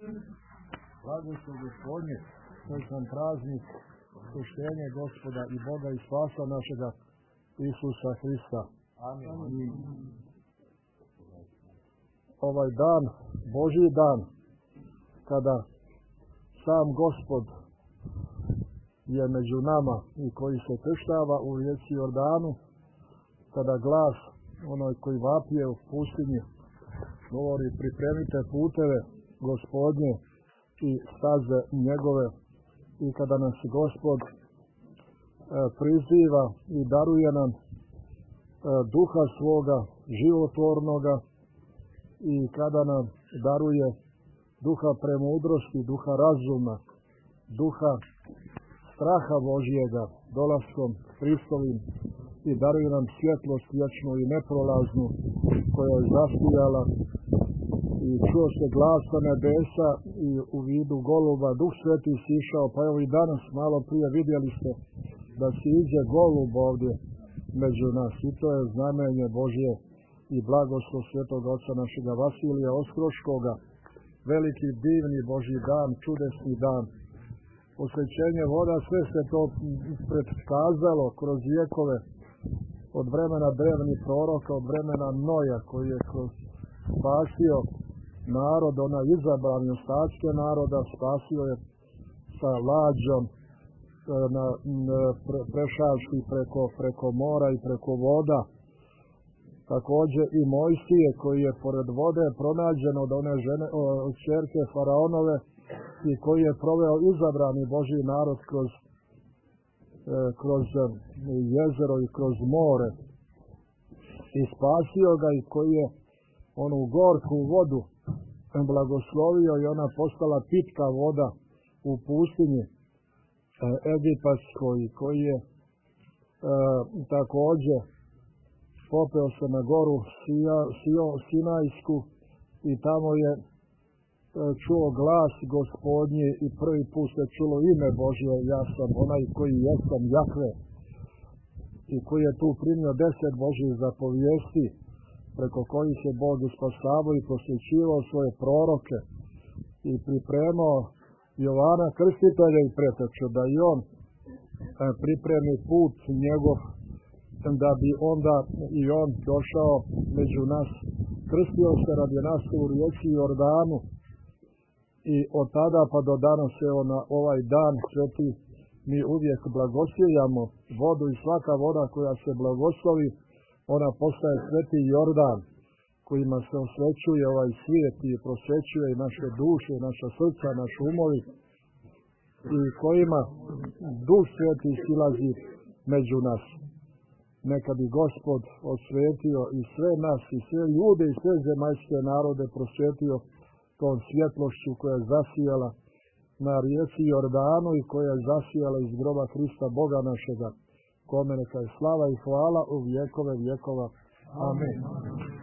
Blagoslov Gospodnje, srećan praznik, krštenje Gospoda i Boga i spasa našega Isusa Hrista. Amin. Ovaj dan, Božji dan, kada sam Gospod je među nama i koji se krštava u rijeci Jordanu, kada glas onoj koji vapije u pustinji govori: pripremite puteve Gospodnje i staze njegove, i kada nas Gospod priziva i daruje nam duha svoga životvornoga, i kada nam daruje duha premudrosti, duha razuma, duha straha Božjega dolaskom Hristovim, i daruje nam svjetlost vječnu i neprolaznu koja je zasijala, i čuo se glas sa nebesa i u vidu goluba Duh Sveti sišao. Pa evo i danas malo prije vidjeli ste da se iđe golub ovdje među nas, i to je znamenje Božje i blagoslov svetog oca našega Vasilija Oskroškoga. Veliki, divni Božji dan, čudesni dan. Osvećenje voda, sve se to predskazalo kroz vjekove, od vremena drevnih proroka, od vremena Noja koji je kroz spasio narod, onaj izabrani ostatke naroda, spasio je sa lađom prešavši preko mora i preko voda. Također i Mojsije koji je pored vode pronađen od one žene, od ćerke Faraonove, i koji je proveo izabrani Božji narod kroz jezero i kroz more i spasio ga, i koji je onu gorku vodu blagoslovio i ona postala pitka voda u pustinji egipatskoj, koji je također popeo se na goru Sinajsku i tamo je čuo glas Gospodnji, i prvi put se čulo ime Božje: ja sam onaj koji jesam, Jahve, i koji je tu primio 10 Božjih zapovijesti, preko kojih je Bog spasavao i posvećivao svoje proroke i pripremao Jovana Krstitelja i preteču da i on pripremi put njegov, da bi onda i on došao među nas. Krstio se radi nas u rijeci Jordanu, i od tada pa do danas, evo na ovaj dan sveti, mi uvijek blagosiljamo vodu, i svaka voda koja se blagoslovi, ona postaje sveti Jordan, kojima se osvećuje ovaj svijet i prosvećuje i naše duše, naša srca, naši umovi, i kojima Duh Sveti silazi među nas. Neka bi Gospod osvetio i sve nas, i sve ljude, i sve zemaljske narode prosvetio tom svjetlošću koja je zasijala na rijeci Jordanu i koja je zasijala iz groba Hrista Boga našega, kome neka je slava i hvala u vjekove vjekova. Amen.